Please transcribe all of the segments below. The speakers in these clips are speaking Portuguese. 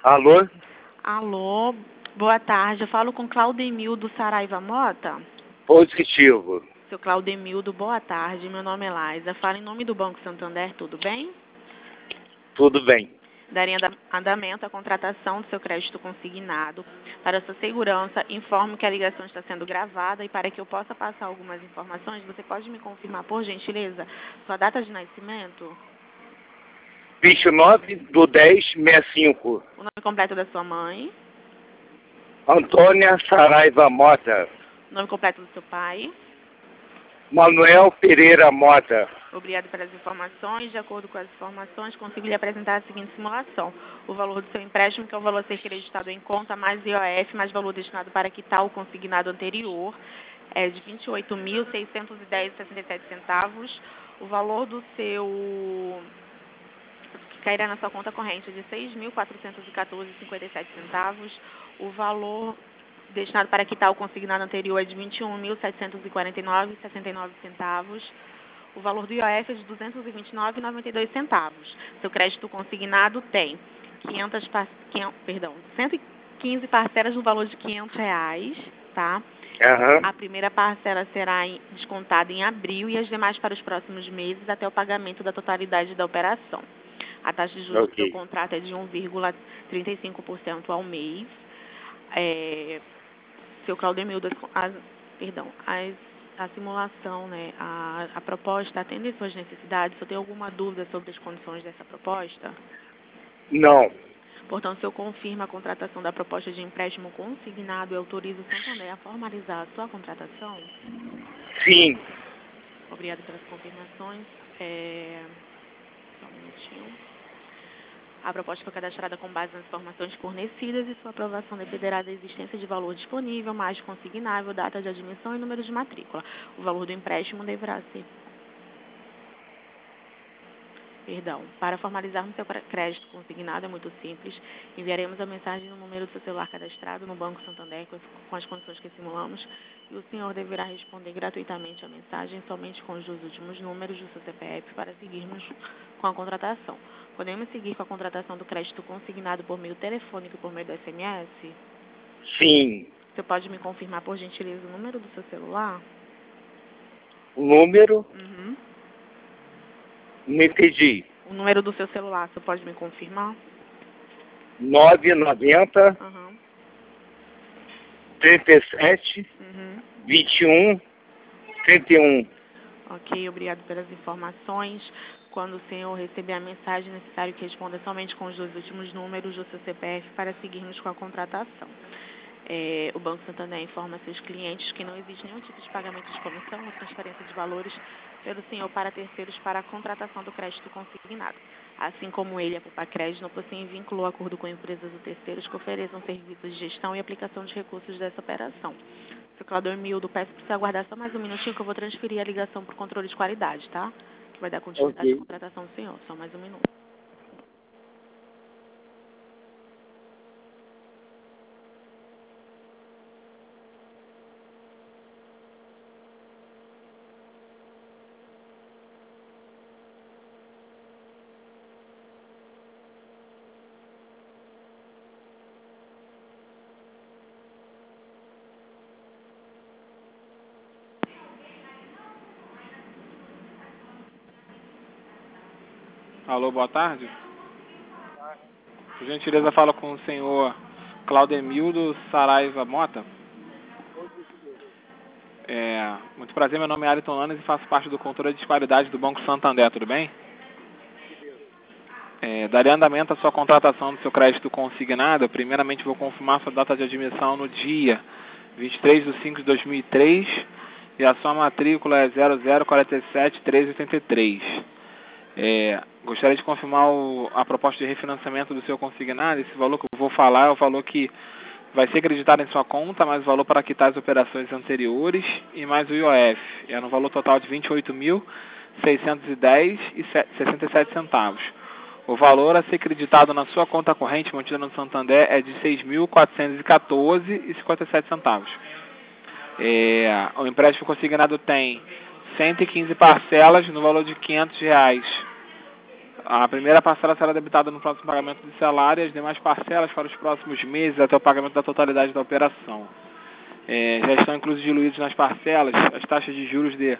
Alô? Alô, boa tarde. Eu falo com Claudemildo Saraiva Mota. Positivo. Seu Claudemildo, boa tarde. Meu nome é Laisa. Falo em nome do Banco Santander, tudo bem? Tudo bem. Daria andamento à contratação do seu crédito consignado. Para sua segurança, informo que a ligação está sendo gravada e para que eu possa passar algumas informações, você pode me confirmar, por gentileza, sua data de nascimento? 29/10/65. O nome completo da sua mãe? Antônia Saraiva Mota. O nome completo do seu pai? Manuel Pereira Mota. Obrigado pelas informações. De acordo com as informações, consigo lhe apresentar a seguinte simulação. O valor do seu empréstimo, que é o valor a ser creditado em conta, mais IOF, mais valor destinado para quitar o consignado anterior, é de R$ 28.610,67. O valor do seu... que cairá na sua conta corrente é de R$ 6.414,57. O valor destinado para quitar o consignado anterior é de R$ 21.749,69. O valor do IOF é de R$ 229,92. Seu crédito consignado tem 115 parcelas no valor de R$ 500, tá? A primeira parcela será descontada em abril e as demais para os próximos meses até o pagamento da totalidade da operação. A taxa de juros do seu contrato é de 1,35% ao mês. Seu Claudemildo, a simulação, né, a proposta atende às suas necessidades? Você tem alguma dúvida sobre as condições dessa proposta? Não. Portanto, se eu confirmo a contratação da proposta de empréstimo consignado e autorizo o Santander a formalizar a sua contratação? Sim. Obrigada pelas confirmações. Só um minutinho. A proposta foi cadastrada com base nas informações fornecidas e sua aprovação dependerá da existência de valor disponível, mais consignável, data de admissão e número de matrícula. O valor do empréstimo deverá ser... Para formalizarmos seu crédito consignado é muito simples. Enviaremos a mensagem no número do seu celular cadastrado no Banco Santander com as condições que simulamos e o senhor deverá responder gratuitamente a mensagem somente com os 2 últimos números do seu CPF para seguirmos com a contratação. Podemos seguir com a contratação do crédito consignado por meio telefônico e por meio do SMS? Sim. Você pode me confirmar, por gentileza, o número do seu celular? O número? Uhum. Não entendi. O número do seu celular, você pode me confirmar? 990 Uhum. 37 Uhum. 21 31. Ok, obrigado pelas informações. Quando o senhor receber a mensagem, é necessário que responda somente com os 2 últimos números do seu CPF para seguirmos com a contratação. O Banco Santander informa seus clientes que não existe nenhum tipo de pagamento de comissão ou transferência de valores pelo senhor para terceiros para a contratação do crédito consignado. Assim como ele, a Poupa Crédito, não possui vínculo ou acordo com empresas ou terceiros que ofereçam serviços de gestão e aplicação de recursos dessa operação. Seu Claudemildo, peço para você aguardar só mais um minutinho que eu vou transferir a ligação para o controle de qualidade, tá? Que vai dar continuidade à contratação do senhor. Só mais um minuto. Alô, boa tarde. Por gentileza, fala com o senhor Claudemildo Saraiva Mota. Muito prazer, meu nome é Ayrton Lanes e faço parte do controle de qualidade do Banco Santander, tudo bem? Daria andamento à sua contratação do seu crédito consignado. Primeiramente, vou confirmar sua data de admissão no dia 23/5/2003 e a sua matrícula é 0047-1383. Gostaria de confirmar a proposta de refinanciamento do seu consignado. Esse valor que eu vou falar é o valor que vai ser acreditado em sua conta, mais o valor para quitar as operações anteriores e mais o IOF. É no valor total de R$ 28.610,67. O valor a ser acreditado na sua conta corrente mantida no Santander é de R$ 6.414,57. O empréstimo consignado tem 115 parcelas no valor de R$ 500. A primeira parcela será debitada no próximo pagamento do salário e as demais parcelas para os próximos meses até o pagamento da totalidade da operação. Já estão inclusos diluídos nas parcelas as taxas de juros de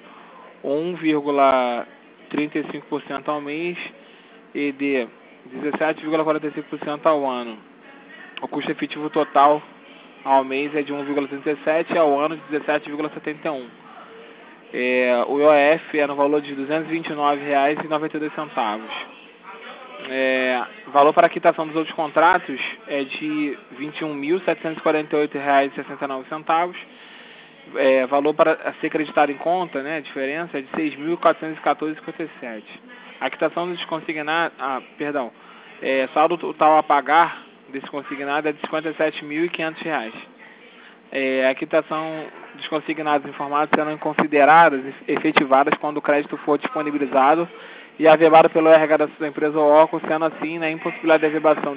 1,35% ao mês e de 17,45% ao ano. O custo efetivo total ao mês é de 1,37% e ao ano de 17,71%. O IOF é no valor de R$ 229,92. Valor para a quitação dos outros contratos é de R$ 21.748,69. Valor para ser creditado em conta, né, a diferença é de R$ 6.414,57. A quitação dos consignados, saldo total a pagar desse consignado é de R$ 57.500. A quitação dos consignados informados serão consideradas efetivadas quando o crédito for disponibilizado e averbado pelo RH da sua empresa ou órgão, sendo assim, na impossibilidade de averbação